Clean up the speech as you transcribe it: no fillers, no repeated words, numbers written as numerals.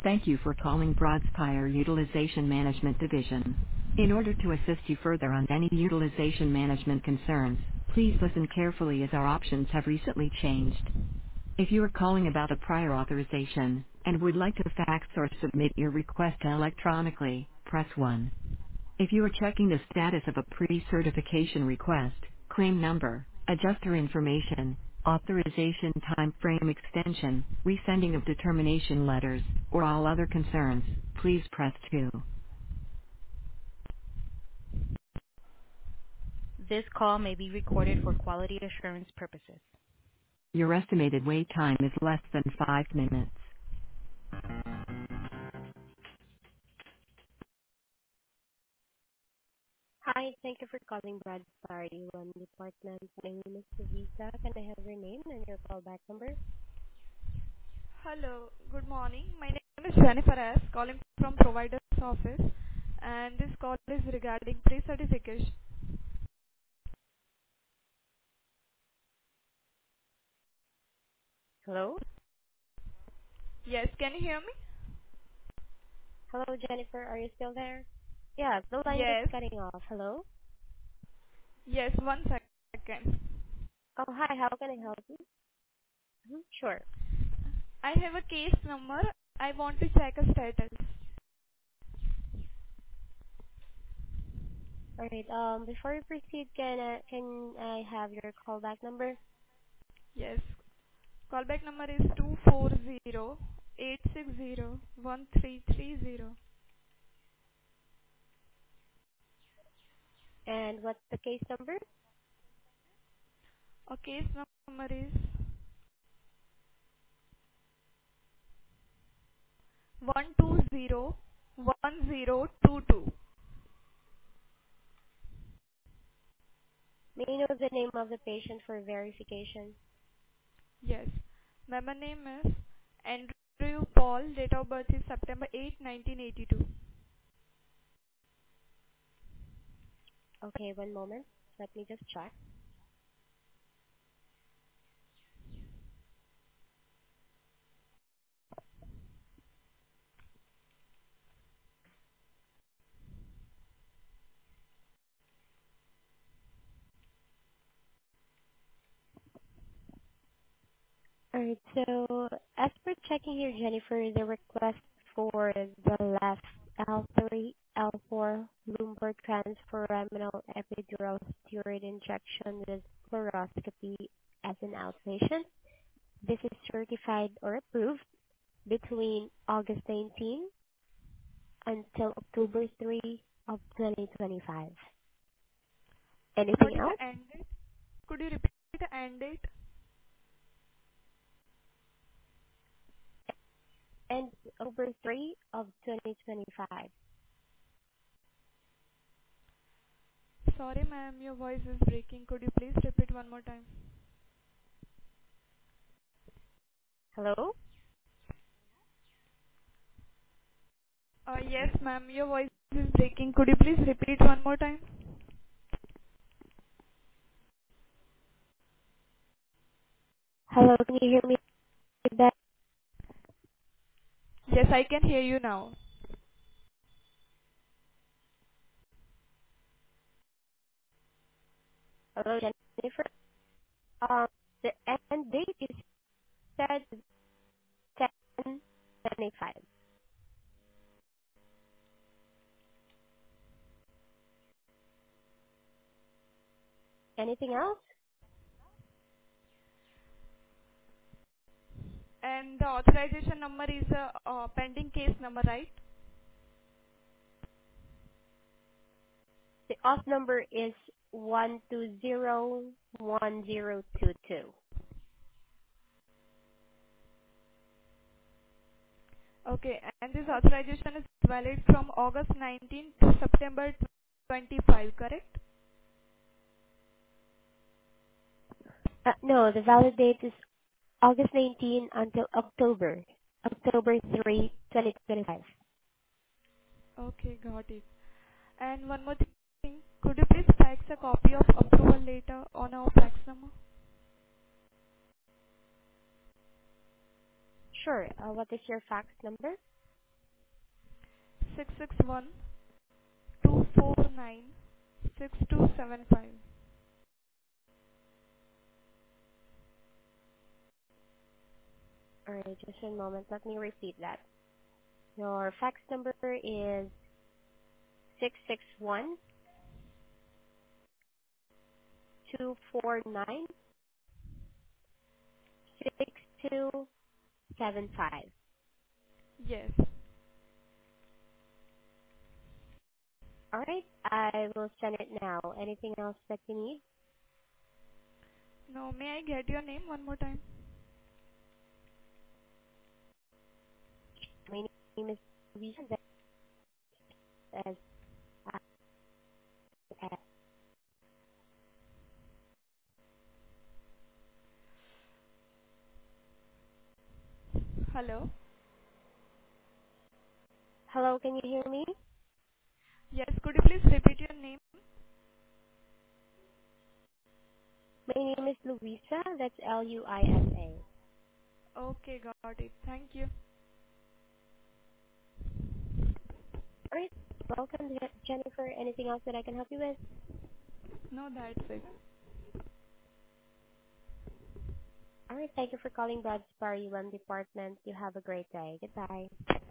Thank you for calling Broadspire Utilization Management Division. In order to assist you further on any utilization management concerns, please listen carefully as our options have recently changed. If you are calling about a prior authorization and would like to fax or submit your request electronically, press 1. If you are checking the status of a pre-certification request, claim number, adjuster information, authorization time frame extension, resending of determination letters, or all other concerns, please press 2. This call may be recorded for quality assurance purposes. Your estimated wait time is less than 5 minutes. Hi, thank you for calling Brad Party One Department. My name is Savita. Can I have your name and your callback number? Hello, good morning. My name is Jennifer S. calling from provider's office, and this call is regarding pre-certification. Hello? Yes, can you hear me? Hello, Jennifer. Are you still there? Yeah, the line keeps Yes. cutting off. Hello? Yes, 1 second. Oh, hi. How can I help you? Sure. I have a case number. I want to check a status. All right. Before we proceed, can I have your callback number Yes. Callback number is 240-860-1330. and what's the case number? Our case number is 1201022. May I know the name of the patient for verification? Yes. Member name is Andrew Paul. Date of birth is September 8, 1982. Okay, one moment. Let me just check. All right. So as per checking here, Jennifer, the request for the left L3, L4 lumbar transforaminal epidural steroid injection with fluoroscopy as an outpatient. This is certified or approved between August 19 until October 3 of 2025. Anything What is else? the end date? Could you repeat the end date? And October 3 of 2025. Sorry, ma'am, your voice is breaking. Could you please repeat one more time? Hello? Yes, ma'am, your voice is breaking. Could you please repeat one more time? Hello, can you hear me back? Yes, I can hear you now. Hello, Jennifer? The end date is set 10/25. Anything else? And the authorization number is a pending case number, right? The auth number is 1201022. Okay, and this authorization is valid from August 19 to September 25, correct? No, the valid date is August 19 until October 3, 2025. Okay, got it. And one more thing, could you please fax a copy of approval letter on our fax number? Sure. What is your fax number? 661 249 6275. All right, just one moment. Let me repeat that. Your fax number is 661 249 6275. Yes. All right, I will send it now. Anything else that you need? No, may I get your name one more time? My name is Lisa. As, uh, Hello? hello, can you hear me? Yes, could you please repeat your name? My name is Luisa. That's Luisa. Okay, got it. Thank you. All right, welcome, Jennifer. Anything else that I can help you with? No, that's it. All right, thank you for calling Brad's Bar UM department. You have a great day. Goodbye.